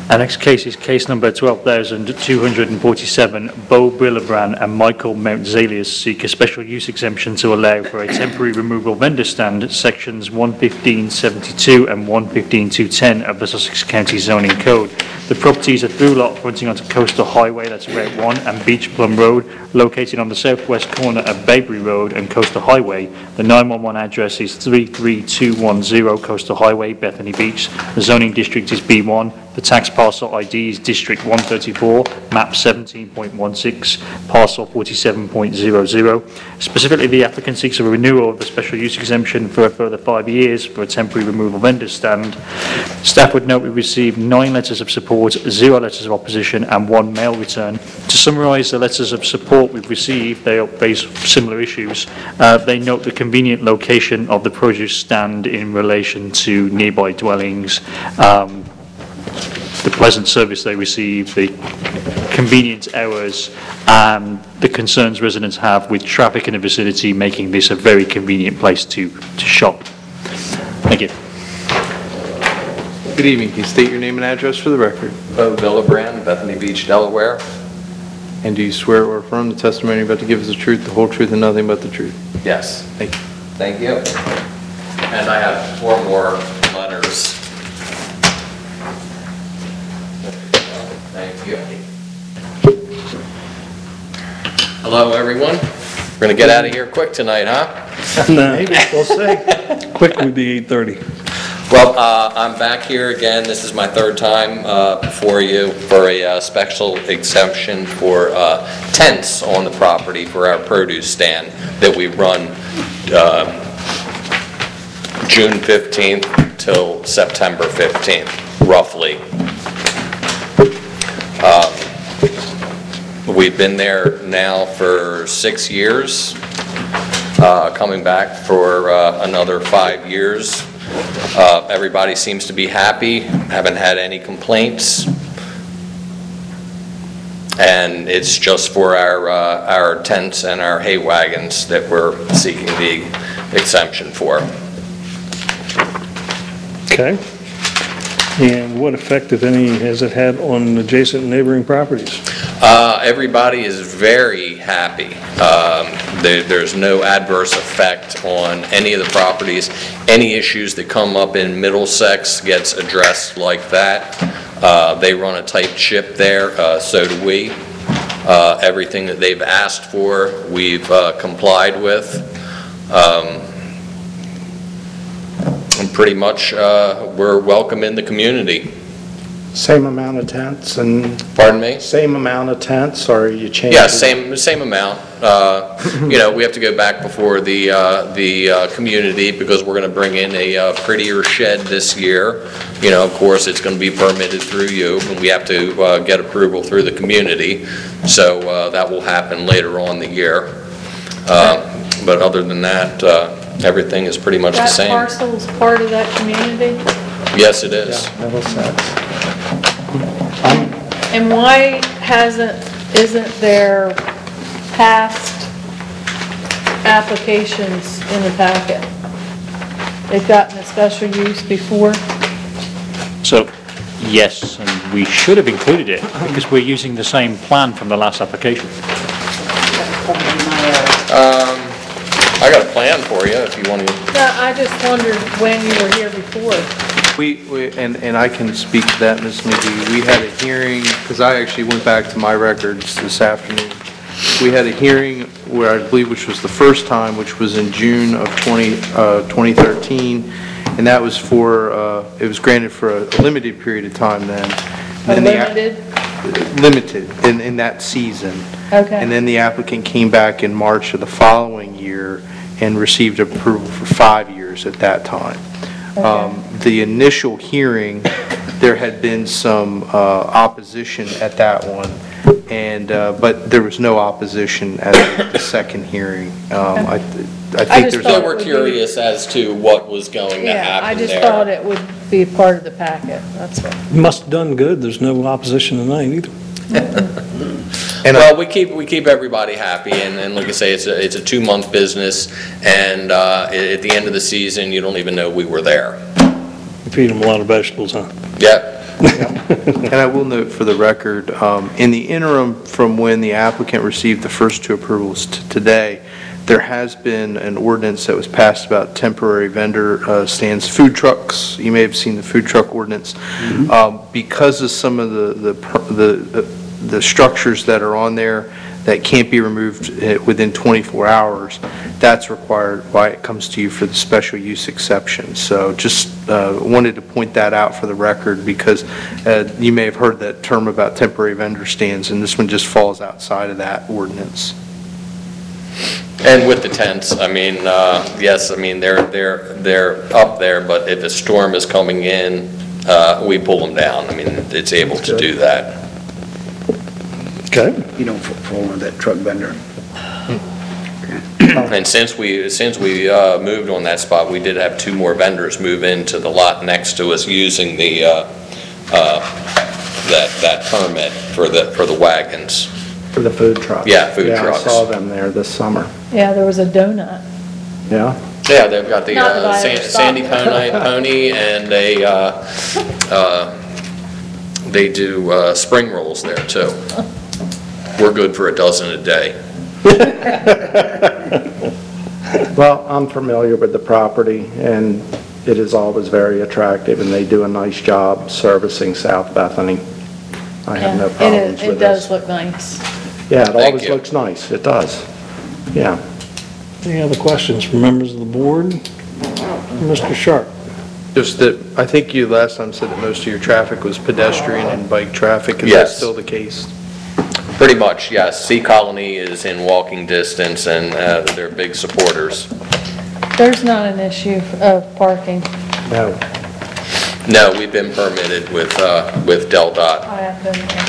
Our next case is case number 12,247. Bo Brillebrand and Michael Mountzelius seek a special use exemption to allow for a temporary removal vendor stand, sections 115.72 and 115.210 of the Sussex County Zoning Code. The property is a through lot fronting onto Coastal Highway, that's Route 1, and Beach Plum Road, located on the southwest corner of Baybury Road and Coastal Highway. The 911 address is 33210 Coastal Highway, Bethany Beach. The zoning district is B1. The tax parcel ID is District 134, map 17.16, parcel 47.00. Specifically, the applicant seeks a renewal of the special use exemption for a further 5 years for a temporary removal vendor stand. Staff would note we received 9 letters of support, 0 letters of opposition, and 1 mail return. To summarise the letters of support we've received, they base similar issues. They note the convenient location of the produce stand in relation to nearby dwellings, the pleasant service they receive, the convenient hours, and the concerns residents have with traffic in the vicinity, making this a very convenient place to shop. Thank you. Good evening. Can you state your name and address for the record? Bo Brillebrand, Bethany Beach, Delaware. And do you swear or affirm the testimony you're about to give is the truth, the whole truth, and nothing but the truth? Yes. Thank you. Thank you. And I have 4 more letters. Thank you. Hello, everyone. We're going to get out of here quick tonight, huh? No, maybe we'll see. Quick would be 8:30. Well, I'm back here again. This is my 3rd time before you for a special exemption for tents on the property for our produce stand that we run June 15th till September 15th, roughly. We've been there now for 6 years, coming back for another 5 years. Everybody seems to be happy, haven't had any complaints, and it's just for our tents and our hay wagons that we're seeking the exemption for. Okay. And what effect, if any, has it had on adjacent neighboring properties? Everybody is very happy. There's no adverse effect on any of the properties. Any issues that come up in Middlesex gets addressed like that. They run a tight ship there, so do we. Everything that they've asked for, we've complied with. And pretty much we're welcome in the community. Same amount of tents and... Pardon me? Same amount of tents, or are you changing? Yeah, same amount. You know, we have to go back before the community because we're going to bring in a prettier shed this year. You know, of course, it's going to be permitted through you, and we have to get approval through the community. So that will happen later on the year. But other than that, everything is pretty much the same. That parcel is part of that community? Yes, it is. Yeah, Middlesex. And why isn't there past applications in the packet? They've gotten a special use before? So, yes, and we should have included it because we're using the same plan from the last application. I got a plan for you if you want to. No, I just wondered when you were here before. And I can speak to that, Ms. McGee. We had a hearing, because I actually went back to my records this afternoon. We had a hearing where I believe, which was the first time, which was in June of 2013, and that was for, it was granted for a limited period of time then. Limited? Limited in that season. Okay. And then the applicant came back in March of the following year and received approval for 5 years at that time. Okay. The initial hearing, there had been some opposition at that one, and but there was no opposition at the second hearing. I think there's. So we're curious as to what was going to Yeah, happen I just there. thought it would be a part of the packet, that's all. Must have done good. There's no opposition tonight either. Well, we keep everybody happy, and like I say, it's a 2-month business, and at the end of the season, you don't even know we were there. You feed them a lot of vegetables, huh? Yeah, And I will note for the record, in the interim from when the applicant received the first two approvals to today, there has been an ordinance that was passed about temporary vendor stands, food trucks. You may have seen the food truck ordinance. Because of some of the structures that are on there that can't be removed within 24 hours, that's required why it comes to you for the special use exception. So just wanted to point that out for the record because you may have heard that term about temporary vendor stands, and this one just falls outside of that ordinance. and with the tents, I mean, yes, I mean, they're up there, but if a storm is coming in, we pull them down. I mean, it's able to do that. Okay. You don't fall under that truck vendor. And since we moved on that spot, we did have two more vendors move into the lot next to us using the, that permit for the wagons. For the food trucks. Yeah, food Yeah, trucks. I saw them there this summer. Yeah, there was a donut. Yeah? Yeah, they've got the Not that I ever Sandy stopped. Pony, and they do spring rolls there too. We're good for a dozen a day. Well, I'm familiar with the property, and it is always very attractive, and they do a nice job servicing South Bethany. I have no Yeah, problems It with does this. look nice. Yeah, it Thank always you. looks nice, it does. Yeah. Any other questions from members of the board? Mr. Sharp? Just that, I think you last time said that most of your traffic was pedestrian and bike traffic. Is that Yes. still the case? Pretty much, yes. Sea Colony is in walking distance, and they're big supporters. There's not an issue of parking. No. No, we've been permitted with Del Dot. I have been there.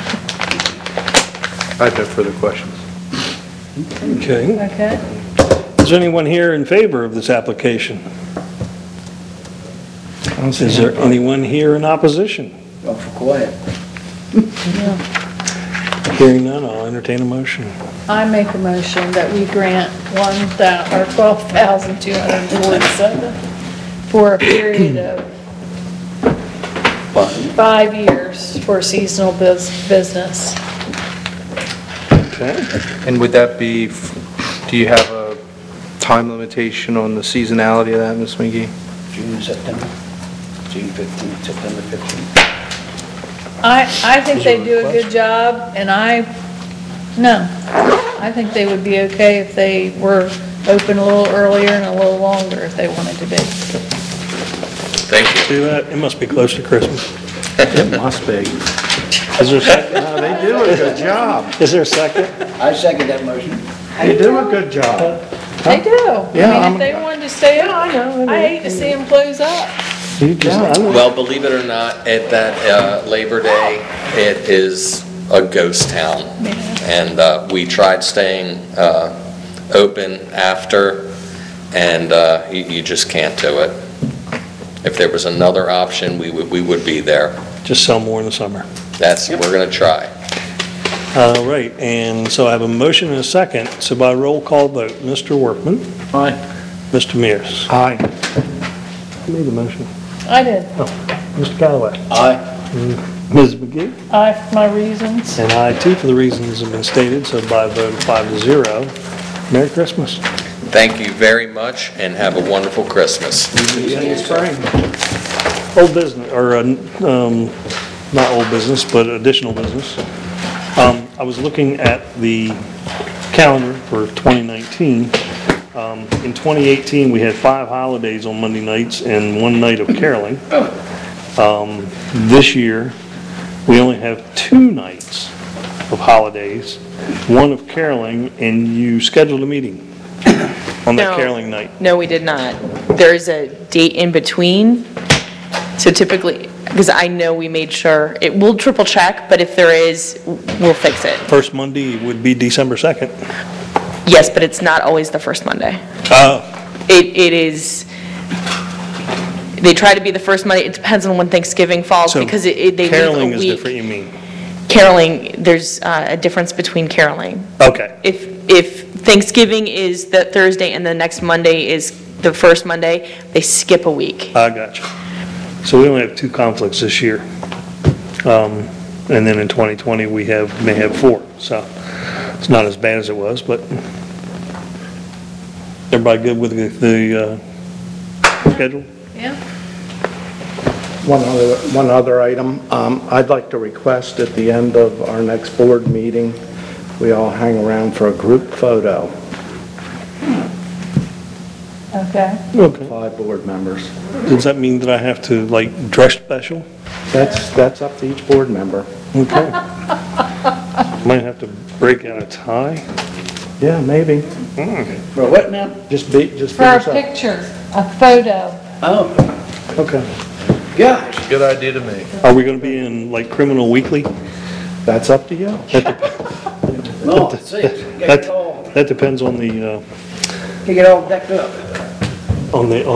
I have no further questions. Okay. Okay. Is there anyone here in favor of this application? I don't see Is there anybody. anyone here in opposition? Awful quiet. Hearing none, I'll entertain a motion. I make a motion that we grant 12,247 for a period of 5 years for seasonal business. Okay. And would that be, do you have a time limitation on the seasonality of that, Ms. McGee? June, September, June 15th, September 15th. I think they do a good job, and I think they would be okay if they were open a little earlier and a little longer if they wanted to be. Thank you. See that? It must be close to Christmas. It must be. Is there a second? No, they do a good job. Is there a second? I second that motion. They do a good job. They do. Yeah, I mean, I'm- if they wanted to stay open, I hate to see them close up. You just, I don't- Well, believe it or not, at that Labor Day, it is a ghost town. And we tried staying open after, and you just can't do it. If there was another option, we would be there. just sell more in the summer. We're going to try. All right, and so I have a motion and a second, so by roll call vote, Mr. Workman, Aye. Mr. Mears. Aye. Who made the motion? I did. Mr. Callaway. Aye. Ms. McGee? I, for my reasons. And I too, for the reasons have been stated, so by a vote of 5-0, Merry Christmas. Thank you very much, and have a wonderful Christmas. Old business, or, not old business, but additional business. I was looking at the calendar for 2019. In 2018, we had 5 holidays on Monday nights and 1 night of caroling. This year, we only have 2 nights of holidays, 1 of caroling, and you scheduled a meeting on that No. caroling night. No, we did not. There's a date in between, so typically, because I know we made sure, we'll triple check, but if there is, we'll fix it. First Monday would be December 2nd. Yes, but it's not always the first Monday. Oh, It is, they try to be the first Monday, it depends on when Thanksgiving falls, so because they leave a week. caroling is different, you mean? Caroling, there's a difference between caroling. Okay, If Thanksgiving is the Thursday and the next Monday is the first Monday, they skip a week. I got you. So we only have 2 conflicts this year. And then in 2020, we may have 4, so it's not as bad as it was, but everybody good with the schedule? Yeah. One other item, I'd like to request at the end of our next board meeting, we all hang around for a group photo, Okay. Okay. 5 board members. Does that mean that I have to, like, dress special? That's up to each board member. Okay. Might have to break out a tie? Yeah, maybe. For what now? Just be For a yourself. picture, a photo. Oh, Okay. gosh. Good idea to me. Are we gonna be in, like, Criminal Weekly? That's up to you. No, see, get That depends on the, it all decked up. on the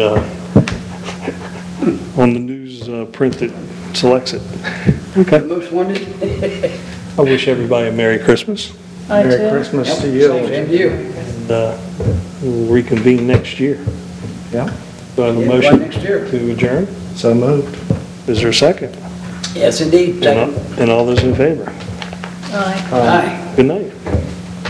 news print that selects it. The most wanted. I wish everybody a Merry Christmas, I Merry too. Christmas to you. Same to you. and we'll reconvene next year. Yeah, Do I have a Yeah, motion right next year. to adjourn? so moved. Is there a second? Yes, indeed. And all those in favor? Aye. Aye. Good night.